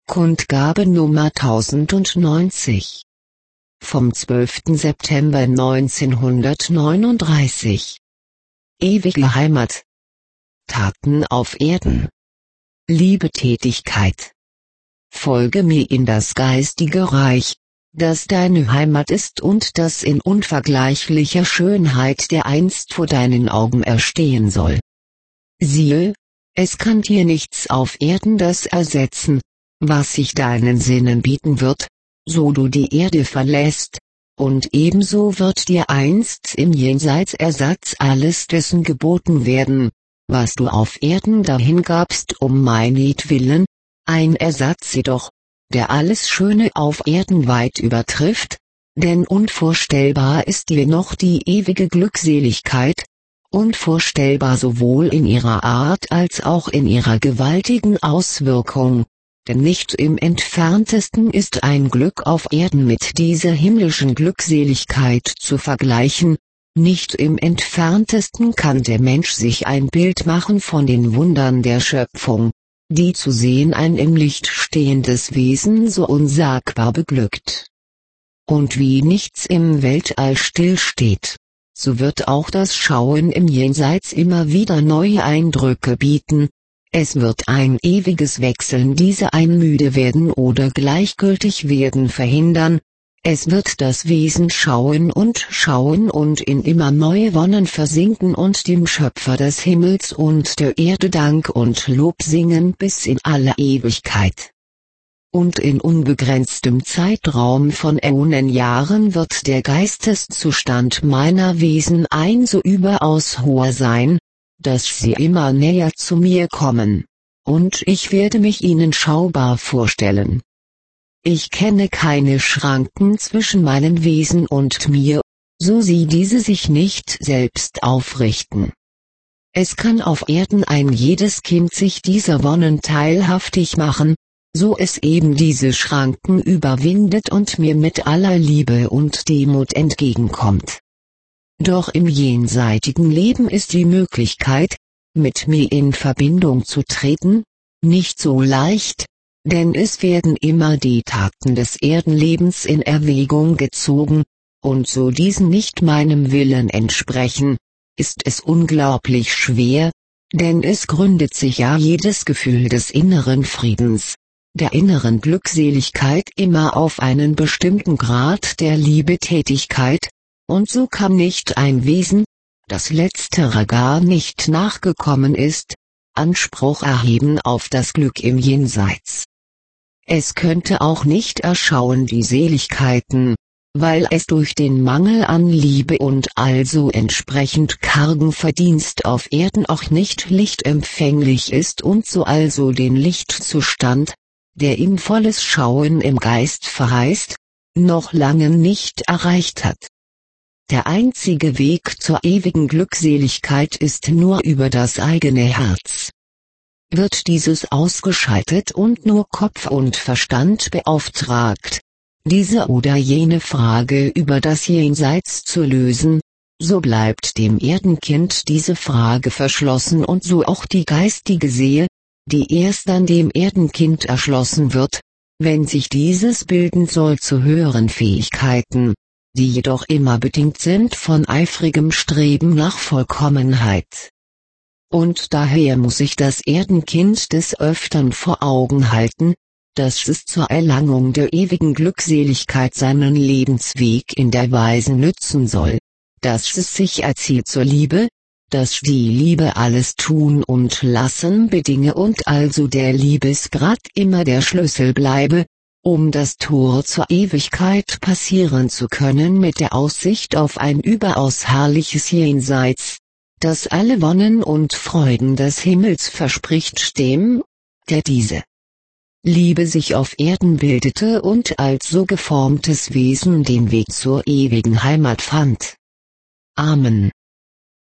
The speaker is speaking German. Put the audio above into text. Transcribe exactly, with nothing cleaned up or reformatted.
Kundgabe Nummer tausendneunzig. Vom zwölften September neunzehnhundertneununddreißig. Ewige Heimat. Taten auf Erden. Liebetätigkeit. Folge mir in das geistige Reich, das deine Heimat ist und das in unvergleichlicher Schönheit dereinst vor deinen Augen erstehen soll. Siehe, es kann dir nichts auf Erden das ersetzen, was sich deinen Sinnen bieten wird, so du die Erde verlässt, und ebenso wird dir einst im Jenseits Ersatz alles dessen geboten werden, was du auf Erden dahingabst um meinetwillen, ein Ersatz jedoch, der alles Schöne auf Erden weit übertrifft, denn unvorstellbar ist dir noch die ewige Glückseligkeit, unvorstellbar sowohl in ihrer Art als auch in ihrer gewaltigen Auswirkung, denn nicht im entferntesten ist ein Glück auf Erden mit dieser himmlischen Glückseligkeit zu vergleichen, nicht im entferntesten kann der Mensch sich ein Bild machen von den Wundern der Schöpfung, die zu sehen ein im Licht stehendes Wesen so unsagbar beglückt. Und wie nichts im Weltall stillsteht, so wird auch das Schauen im Jenseits immer wieder neue Eindrücke bieten. Es wird ein ewiges Wechseln dieser einmüde werden oder gleichgültig werden verhindern, es wird das Wesen schauen und schauen und in immer neue Wonnen versinken und dem Schöpfer des Himmels und der Erde Dank und Lob singen bis in alle Ewigkeit. Und in unbegrenztem Zeitraum von Äonenjahren wird der Geisteszustand meiner Wesen ein so überaus hoher sein, dass sie immer näher zu mir kommen, und ich werde mich ihnen schaubar vorstellen. Ich kenne keine Schranken zwischen meinem Wesen und mir, so sie diese sich nicht selbst aufrichten. Es kann auf Erden ein jedes Kind sich dieser Wonnen teilhaftig machen, so es eben diese Schranken überwindet und mir mit aller Liebe und Demut entgegenkommt. Doch im jenseitigen Leben ist die Möglichkeit, mit mir in Verbindung zu treten, nicht so leicht, denn es werden immer die Taten des Erdenlebens in Erwägung gezogen, und so diesen nicht meinem Willen entsprechen, ist es unglaublich schwer, denn es gründet sich ja jedes Gefühl des inneren Friedens, der inneren Glückseligkeit immer auf einen bestimmten Grad der Liebetätigkeit, und so kann nicht ein Wesen, das letzterer gar nicht nachgekommen ist, Anspruch erheben auf das Glück im Jenseits. Es könnte auch nicht erschauen die Seligkeiten, weil es durch den Mangel an Liebe und also entsprechend kargen Verdienst auf Erden auch nicht lichtempfänglich ist und so also den Lichtzustand, der ihm volles Schauen im Geist verheißt, noch lange nicht erreicht hat. Der einzige Weg zur ewigen Glückseligkeit ist nur über das eigene Herz. Wird dieses ausgeschaltet und nur Kopf und Verstand beauftragt, diese oder jene Frage über das Jenseits zu lösen, so bleibt dem Erdenkind diese Frage verschlossen und so auch die geistige Sehe, die erst an dem Erdenkind erschlossen wird, wenn sich dieses bilden soll zu höheren Fähigkeiten, die jedoch immer bedingt sind von eifrigem Streben nach Vollkommenheit. Und daher muss sich das Erdenkind des Öfteren vor Augen halten, dass es zur Erlangung der ewigen Glückseligkeit seinen Lebensweg in der Weise nützen soll, dass es sich erzieht zur Liebe, dass die Liebe alles Tun und Lassen bedinge und also der Liebesgrad immer der Schlüssel bleibe, um das Tor zur Ewigkeit passieren zu können mit der Aussicht auf ein überaus herrliches Jenseits, das alle Wonnen und Freuden des Himmels verspricht dem, der diese Liebe sich auf Erden bildete und als so geformtes Wesen den Weg zur ewigen Heimat fand. Amen.